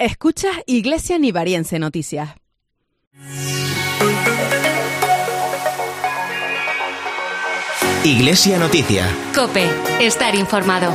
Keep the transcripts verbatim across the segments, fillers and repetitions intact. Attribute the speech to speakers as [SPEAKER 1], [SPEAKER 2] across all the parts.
[SPEAKER 1] Escuchas Iglesia Nivariense Noticias.
[SPEAKER 2] Iglesia Noticia.
[SPEAKER 3] COPE. Estar informado.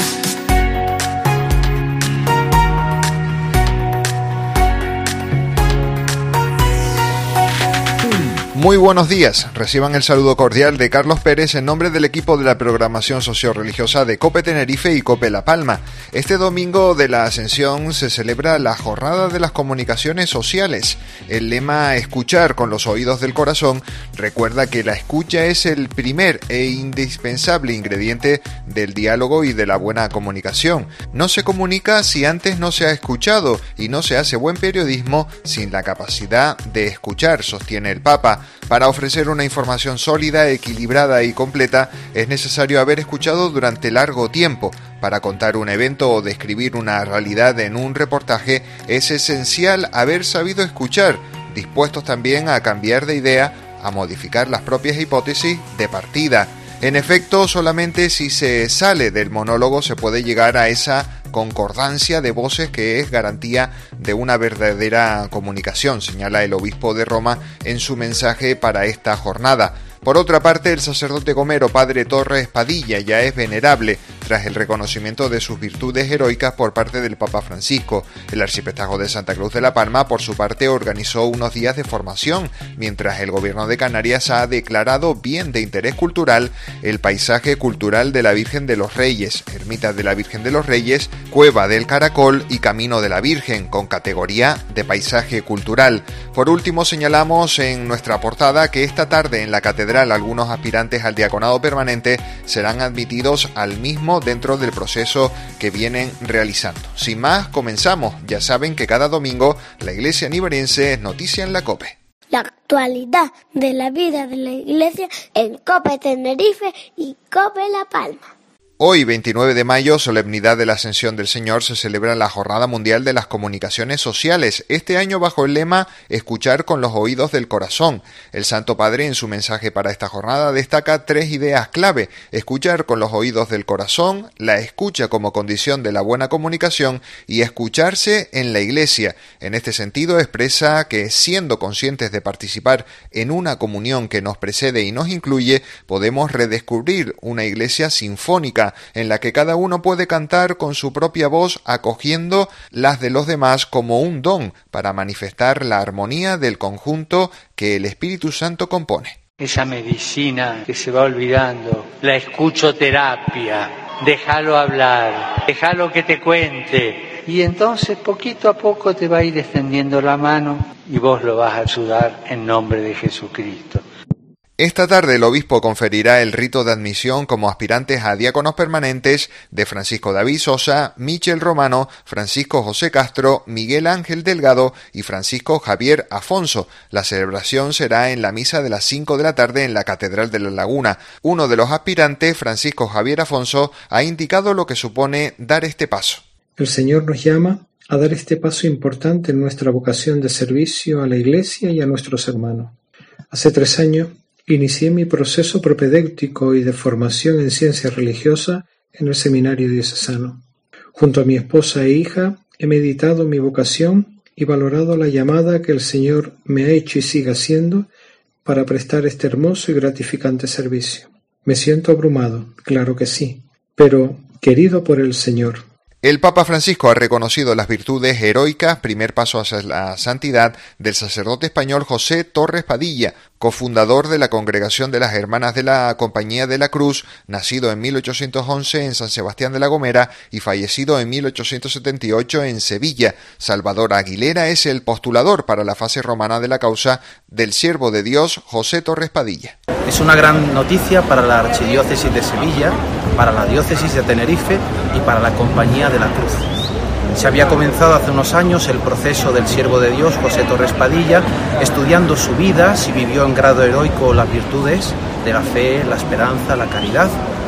[SPEAKER 4] Muy buenos días. Reciban el saludo cordial de Carlos Pérez en nombre del equipo de la programación socio-religiosa de COPE Tenerife y COPE La Palma. Este domingo de la Ascensión se celebra la Jornada de las Comunicaciones Sociales. El lema "Escuchar con los oídos del corazón" recuerda que la escucha es el primer e indispensable ingrediente del diálogo y de la buena comunicación. No se comunica si antes no se ha escuchado, y no se hace buen periodismo sin la capacidad de escuchar, sostiene el Papa. Para ofrecer una información sólida, equilibrada y completa, es necesario haber escuchado durante largo tiempo. Para contar un evento o describir una realidad en un reportaje, es esencial haber sabido escuchar, dispuestos también a cambiar de idea, a modificar las propias hipótesis de partida. En efecto, solamente si se sale del monólogo se puede llegar a esa concordancia de voces que es garantía de una verdadera comunicación, señala el obispo de Roma en su mensaje para esta jornada. Por otra parte, el sacerdote gomero padre Torres Padilla ya es venerable tras el reconocimiento de sus virtudes heroicas por parte del Papa Francisco. El arciprestazgo de Santa Cruz de la Palma, por su parte, organizó unos días de formación, mientras el gobierno de Canarias ha declarado bien de interés cultural el paisaje cultural de la Virgen de los Reyes, Ermita de la Virgen de los Reyes, Cueva del Caracol y Camino de la Virgen, con categoría de paisaje cultural. Por último, señalamos en nuestra portada que esta tarde en la catedral algunos aspirantes al diaconado permanente serán admitidos al mismo dentro del proceso que vienen realizando. Sin más, comenzamos. Ya saben que cada domingo la Iglesia Nivariense es noticia en la COPE.
[SPEAKER 5] La actualidad de la vida de la Iglesia en COPE Tenerife y COPE La Palma.
[SPEAKER 4] Hoy, veintinueve de mayo, solemnidad de la Ascensión del Señor, se celebra la Jornada Mundial de las Comunicaciones Sociales, este año bajo el lema "Escuchar con los oídos del corazón". El Santo Padre, en su mensaje para esta jornada, destaca tres ideas clave: escuchar con los oídos del corazón, la escucha como condición de la buena comunicación y escucharse en la Iglesia. En este sentido, expresa que, siendo conscientes de participar en una comunión que nos precede y nos incluye, podemos redescubrir una Iglesia sinfónica, en la que cada uno puede cantar con su propia voz, acogiendo las de los demás como un don para manifestar la armonía del conjunto que el Espíritu Santo compone.
[SPEAKER 6] Esa medicina que se va olvidando, la escuchoterapia, déjalo hablar, déjalo que te cuente, y entonces poquito a poco te va a ir extendiendo la mano y vos lo vas a ayudar en nombre de Jesucristo.
[SPEAKER 4] Esta tarde el obispo conferirá el rito de admisión como aspirantes a diáconos permanentes de Francisco David Sosa, Michel Romano, Francisco José Castro, Miguel Ángel Delgado y Francisco Javier Afonso. La celebración será en la misa de las cinco de la tarde en la Catedral de la Laguna. Uno de los aspirantes, Francisco Javier Afonso, ha indicado lo que supone dar este paso.
[SPEAKER 7] El Señor nos llama a dar este paso importante en nuestra vocación de servicio a la Iglesia y a nuestros hermanos. Hace tres años inicié mi proceso propedéutico y de formación en ciencia religiosa en el seminario diocesano. Junto a mi esposa e hija he meditado mi vocación y valorado la llamada que el Señor me ha hecho y sigue haciendo para prestar este hermoso y gratificante servicio. Me siento abrumado, claro que sí, pero querido por el Señor.
[SPEAKER 4] El Papa Francisco ha reconocido las virtudes heroicas, primer paso hacia la santidad, del sacerdote español José Torres Padilla, cofundador de la Congregación de las Hermanas de la Compañía de la Cruz, nacido en mil ochocientos once en San Sebastián de la Gomera y fallecido en mil ochocientos setenta y ocho en Sevilla. Salvador Aguilera es el postulador para la fase romana de la causa del siervo de Dios José Torres Padilla.
[SPEAKER 8] Es una gran noticia para la Archidiócesis de Sevilla, para la Diócesis de Tenerife y para la Compañía de la Cruz. Se había comenzado hace unos años el proceso del siervo de Dios José Torres Padilla, estudiando su vida, si vivió en grado heroico las virtudes de la fe, la esperanza, la caridad.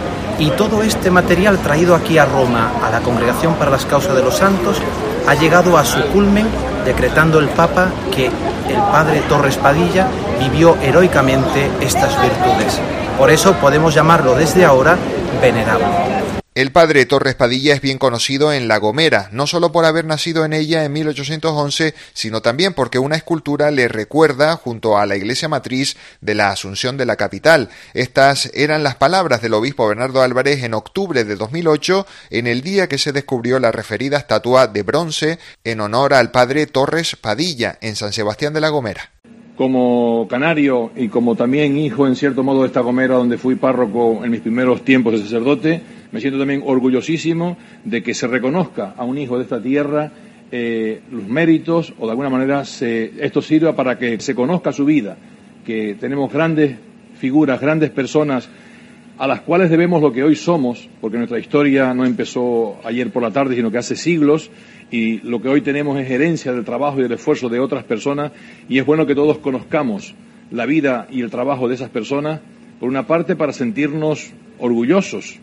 [SPEAKER 8] Y todo este material traído aquí a Roma, a la Congregación para las Causas de los Santos, ha llegado a su culmen decretando el Papa que el padre Torres Padilla vivió heroicamente estas virtudes. Por eso podemos llamarlo desde ahora venerable.
[SPEAKER 4] El padre Torres Padilla es bien conocido en La Gomera, no solo por haber nacido en ella en mil ochocientos once, sino también porque una escultura le recuerda junto a la iglesia matriz de la Asunción de la capital. Estas eran las palabras del obispo Bernardo Álvarez en octubre de dos mil ocho, en el día que se descubrió la referida estatua de bronce en honor al padre Torres Padilla en San Sebastián de La Gomera.
[SPEAKER 2] Como canario y como también hijo en cierto modo de esta Gomera donde fui párroco en mis primeros tiempos de sacerdote, me siento también orgullosísimo de que se reconozca a un hijo de esta tierra eh, los méritos o de alguna manera se, esto sirva para que se conozca su vida, que tenemos grandes figuras, grandes personas a las cuales debemos lo que hoy somos, porque nuestra historia no empezó ayer por la tarde, sino que hace siglos, y lo que hoy tenemos es herencia del trabajo y del esfuerzo de otras personas, y es bueno que todos conozcamos la vida y el trabajo de esas personas, por una parte para sentirnos orgullosos,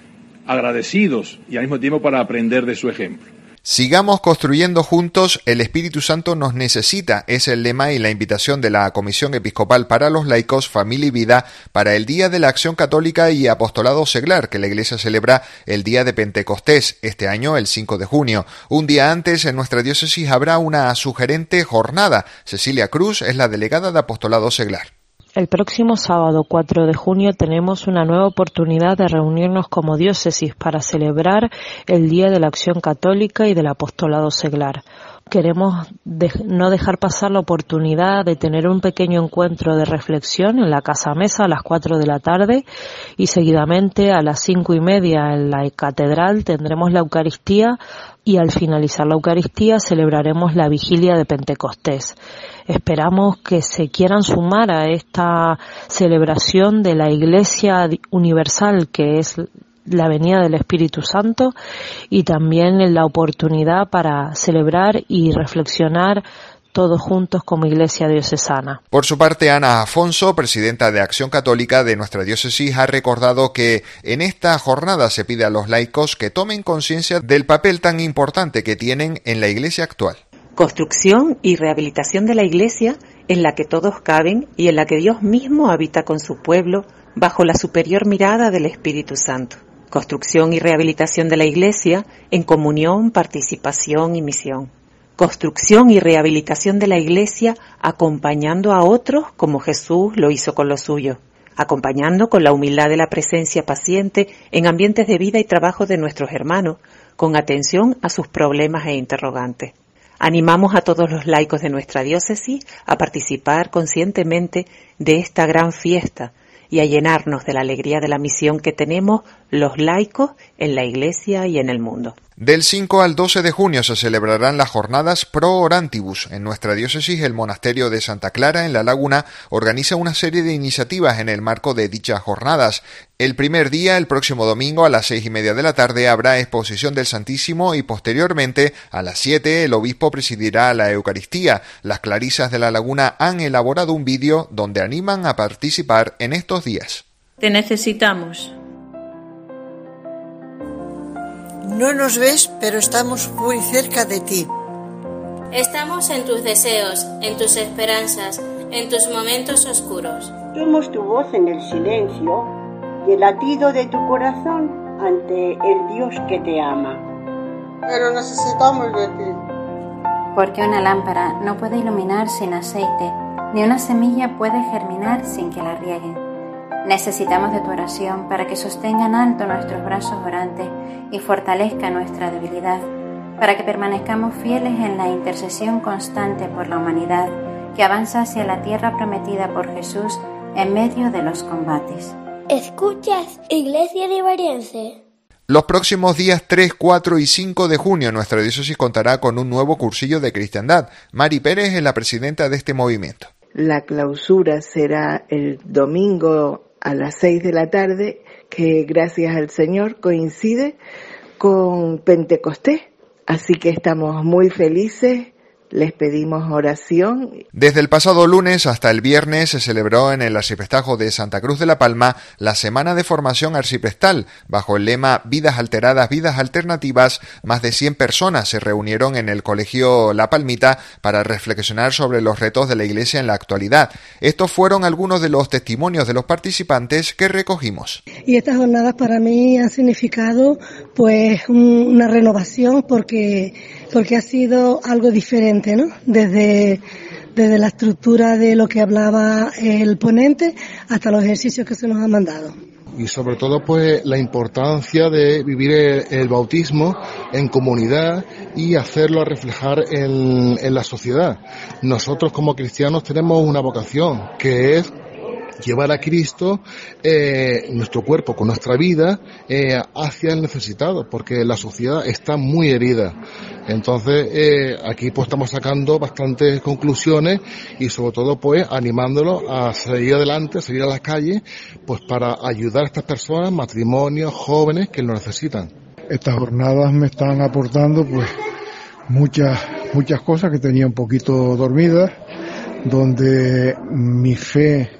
[SPEAKER 2] agradecidos y al mismo tiempo para aprender de su ejemplo.
[SPEAKER 4] Sigamos construyendo juntos, el Espíritu Santo nos necesita, es el lema y la invitación de la Comisión Episcopal para los Laicos, Familia y Vida para el Día de la Acción Católica y Apostolado Seglar, que la Iglesia celebra el día de Pentecostés, este año el cinco de junio. Un día antes, en nuestra diócesis habrá una sugerente jornada. Cecilia Cruz es la delegada de Apostolado Seglar.
[SPEAKER 9] El próximo sábado cuatro de junio tenemos una nueva oportunidad de reunirnos como diócesis para celebrar el Día de la Acción Católica y del Apostolado Seglar. Queremos de- no dejar pasar la oportunidad de tener un pequeño encuentro de reflexión en la Casa Mesa a las cuatro de la tarde y seguidamente a las cinco y media en la Catedral tendremos la Eucaristía y al finalizar la Eucaristía celebraremos la Vigilia de Pentecostés. Esperamos que se quieran sumar a esta celebración de la Iglesia Universal, que es la venida del Espíritu Santo, y también en la oportunidad para celebrar y reflexionar todos juntos como Iglesia diocesana.
[SPEAKER 4] Por su parte, Ana Afonso, presidenta de Acción Católica de nuestra diócesis, ha recordado que en esta jornada se pide a los laicos que tomen conciencia del papel tan importante que tienen en la Iglesia actual.
[SPEAKER 10] Construcción y rehabilitación de la Iglesia en la que todos caben y en la que Dios mismo habita con su pueblo bajo la superior mirada del Espíritu Santo. Construcción y rehabilitación de la Iglesia en comunión, participación y misión. Construcción y rehabilitación de la Iglesia acompañando a otros como Jesús lo hizo con los suyos, acompañando con la humildad de la presencia paciente en ambientes de vida y trabajo de nuestros hermanos, con atención a sus problemas e interrogantes. Animamos a todos los laicos de nuestra diócesis a participar conscientemente de esta gran fiesta y a llenarnos de la alegría de la misión que tenemos los laicos en la Iglesia y en el mundo.
[SPEAKER 4] Del cinco al doce de junio se celebrarán las jornadas Pro Orantibus. En nuestra diócesis, el monasterio de Santa Clara, en La Laguna, organiza una serie de iniciativas en el marco de dichas jornadas. El primer día, el próximo domingo, a las seis y media de la tarde, habrá exposición del Santísimo y posteriormente, a las siete, el obispo presidirá la Eucaristía. Las clarisas de La Laguna han elaborado un vídeo donde animan a participar en estos días.
[SPEAKER 11] Te necesitamos.
[SPEAKER 12] No nos ves, pero estamos muy cerca de ti.
[SPEAKER 13] Estamos en tus deseos, en tus esperanzas, en tus momentos oscuros.
[SPEAKER 14] Somos tu voz en el silencio y el latido de tu corazón ante el Dios que te ama.
[SPEAKER 15] Pero necesitamos de ti.
[SPEAKER 16] Porque una lámpara no puede iluminar sin aceite, ni una semilla puede germinar sin que la rieguen. Necesitamos de tu oración para que sostenga en alto nuestros brazos orantes y fortalezca nuestra debilidad, para que permanezcamos fieles en la intercesión constante por la humanidad que avanza hacia la tierra prometida por Jesús en medio de los combates.
[SPEAKER 5] ¿Escuchas, Iglesia Nivariense?
[SPEAKER 4] Los próximos días tres, cuatro y cinco de junio nuestra diócesis contará con un nuevo cursillo de cristiandad. Mari Pérez es la presidenta de este movimiento.
[SPEAKER 17] La clausura será el domingo a las seis de la tarde, que gracias al Señor coincide con Pentecostés. Así que estamos muy felices les pedimos oración.
[SPEAKER 4] Desde el pasado lunes hasta el viernes se celebró en el Arciprestajo de Santa Cruz de la Palma la Semana de Formación Arciprestal. Bajo el lema Vidas Alteradas, Vidas Alternativas, más de cien personas se reunieron en el Colegio La Palmita para reflexionar sobre los retos de la Iglesia en la actualidad. Estos fueron algunos de los testimonios de los participantes que recogimos.
[SPEAKER 18] Y estas jornadas para mí han significado pues una renovación porque, porque ha sido algo diferente, ¿no? Desde, desde la estructura de lo que hablaba el ponente hasta los ejercicios que se nos han mandado.
[SPEAKER 19] Y sobre todo pues la importancia de vivir el, el bautismo en comunidad y hacerlo reflejar en, en la sociedad. Nosotros como cristianos tenemos una vocación que es llevar a Cristo, eh, nuestro cuerpo con nuestra vida, eh, hacia el necesitado, porque la sociedad está muy herida. Entonces, eh, aquí pues estamos sacando bastantes conclusiones y sobre todo pues animándolos a seguir adelante, a seguir a las calles, pues para ayudar a estas personas, matrimonios, jóvenes que lo necesitan.
[SPEAKER 20] Estas jornadas me están aportando pues muchas, muchas cosas que tenía un poquito dormidas, donde mi fe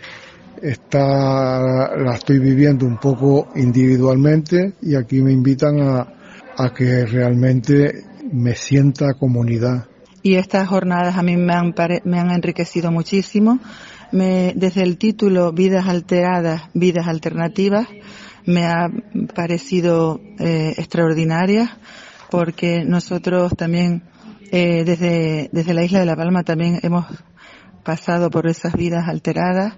[SPEAKER 20] Está, la estoy viviendo un poco individualmente y aquí me invitan a, a que realmente me sienta comunidad.
[SPEAKER 21] Y estas jornadas a mí me han, me han enriquecido muchísimo. Me, desde el título Vidas Alteradas, Vidas Alternativas, me ha parecido eh, extraordinarias porque nosotros también eh, desde, desde la isla de La Palma también hemos pasado por esas vidas alteradas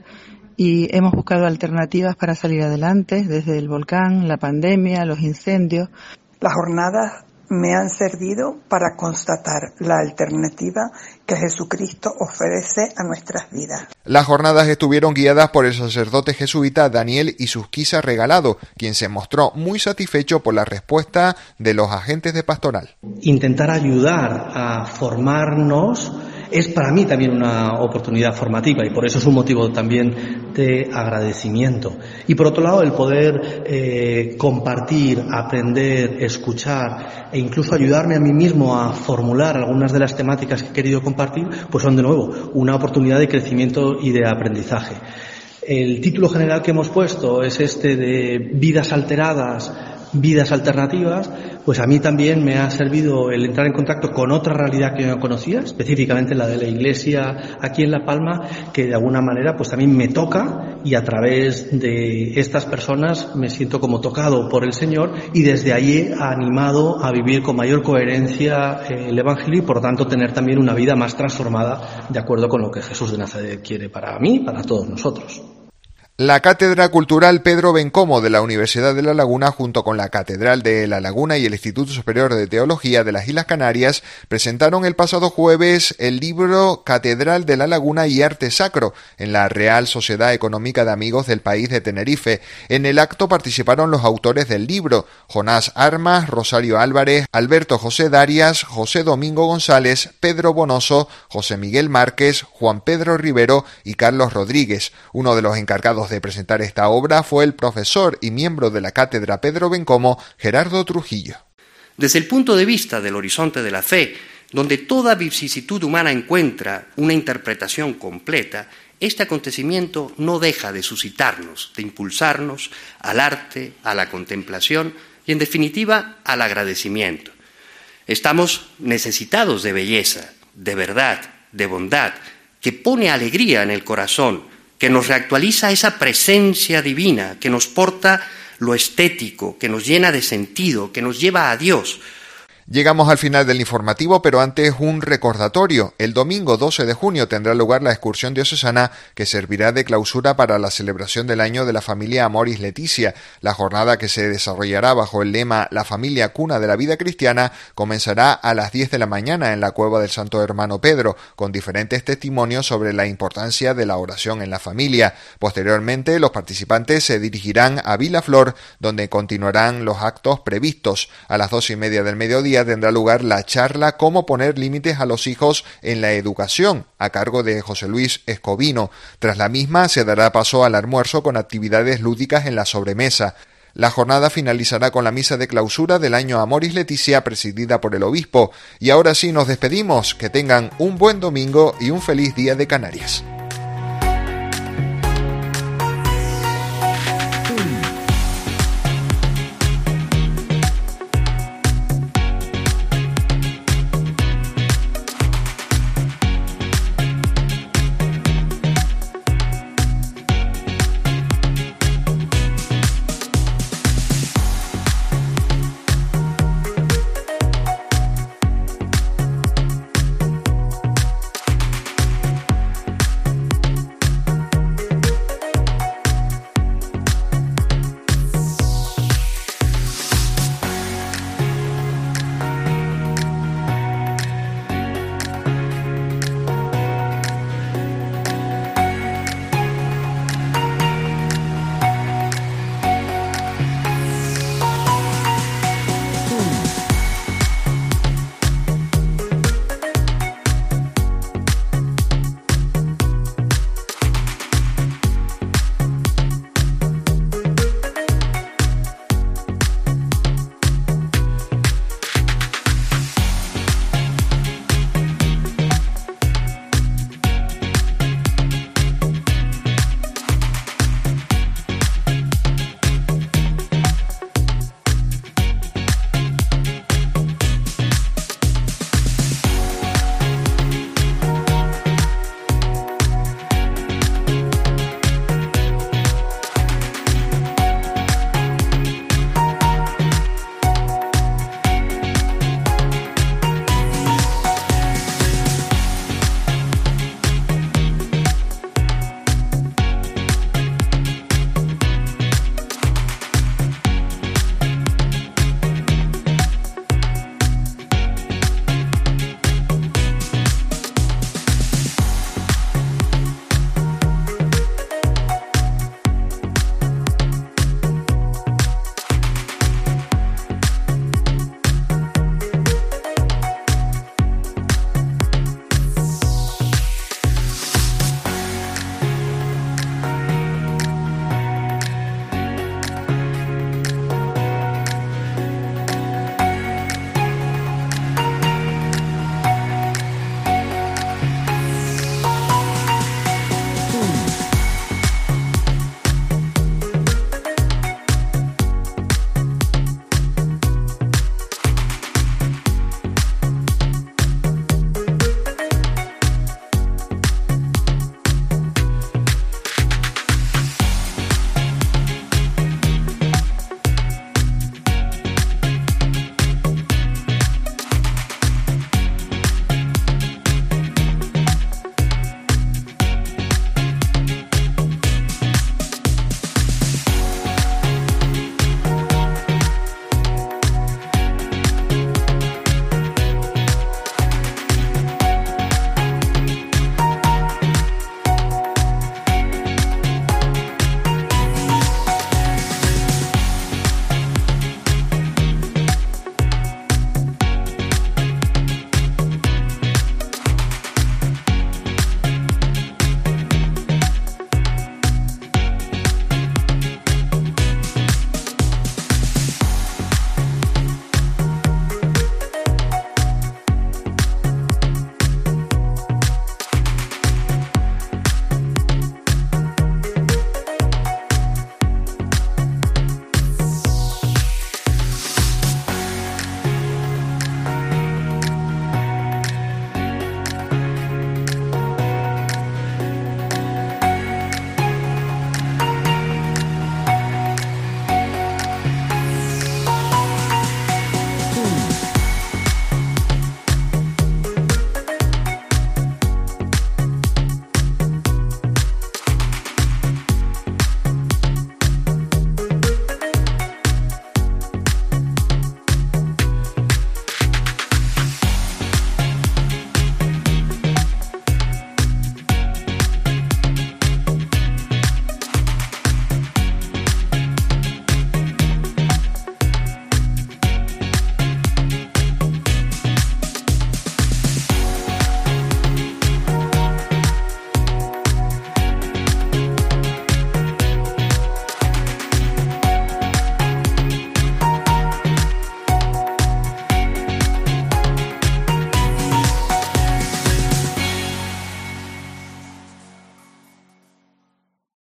[SPEAKER 21] y hemos buscado alternativas para salir adelante, desde el volcán, la pandemia, los incendios.
[SPEAKER 22] Las jornadas me han servido para constatar la alternativa que Jesucristo ofrece a nuestras vidas.
[SPEAKER 4] Las jornadas estuvieron guiadas por el sacerdote jesuita Daniel Isusquiza Regalado, quien se mostró muy satisfecho por la respuesta de los agentes de pastoral.
[SPEAKER 23] Intentar ayudar a formarnos es para mí también una oportunidad formativa y por eso es un motivo también de agradecimiento. Y por otro lado, el poder eh, compartir, aprender, escuchar e incluso ayudarme a mí mismo a formular algunas de las temáticas que he querido compartir, pues son de nuevo una oportunidad de crecimiento y de aprendizaje. El título general que hemos puesto es este de Vidas Alteradas, Vidas Alternativas. Pues a mí también me ha servido el entrar en contacto con otra realidad que yo no conocía, específicamente la de la Iglesia aquí en La Palma, que de alguna manera pues también me toca y a través de estas personas me siento como tocado por el Señor y desde allí animado a vivir con mayor coherencia el Evangelio y por tanto tener también una vida más transformada de acuerdo con lo que Jesús de Nazaret quiere para mí y para todos nosotros.
[SPEAKER 4] La Cátedra Cultural Pedro Bencomo de la Universidad de La Laguna, junto con la Catedral de La Laguna y el Instituto Superior de Teología de las Islas Canarias, presentaron el pasado jueves el libro Catedral de La Laguna y Arte Sacro en la Real Sociedad Económica de Amigos del País de Tenerife. En el acto participaron los autores del libro, Jonás Armas, Rosario Álvarez, Alberto José Darias, José Domingo González, Pedro Bonoso, José Miguel Márquez, Juan Pedro Rivero y Carlos Rodríguez. Uno de los encargados de presentar esta obra fue el profesor y miembro de la Cátedra Pedro Bencomo, Gerardo Trujillo.
[SPEAKER 24] Desde el punto de vista del horizonte de la fe, donde toda vicisitud humana encuentra una interpretación completa, este acontecimiento no deja de suscitarnos, de impulsarnos al arte, a la contemplación y, en definitiva, al agradecimiento. Estamos necesitados de belleza, de verdad, de bondad, que pone alegría en el corazón, que nos reactualiza esa presencia divina, que nos porta lo estético, que nos llena de sentido, que nos lleva a Dios.
[SPEAKER 4] Llegamos al final del informativo, pero antes un recordatorio. El domingo doce de junio tendrá lugar la excursión diocesana que servirá de clausura para la celebración del año de la familia Amoris Laetitia. La jornada, que se desarrollará bajo el lema La familia cuna de la vida cristiana, comenzará a las diez de la mañana en la cueva del Santo Hermano Pedro, con diferentes testimonios sobre la importancia de la oración en la familia. Posteriormente, los participantes se dirigirán a Vilaflor, donde continuarán los actos previstos. A las dos y media del mediodía tendrá lugar la charla Cómo poner límites a los hijos en la educación, a cargo de José Luis Escobino. Tras la misma se dará paso al almuerzo con actividades lúdicas en la sobremesa. La jornada finalizará con la misa de clausura del año Amoris Laetitia presidida por el obispo. Y ahora sí nos despedimos. Que tengan un buen domingo y un feliz día de Canarias.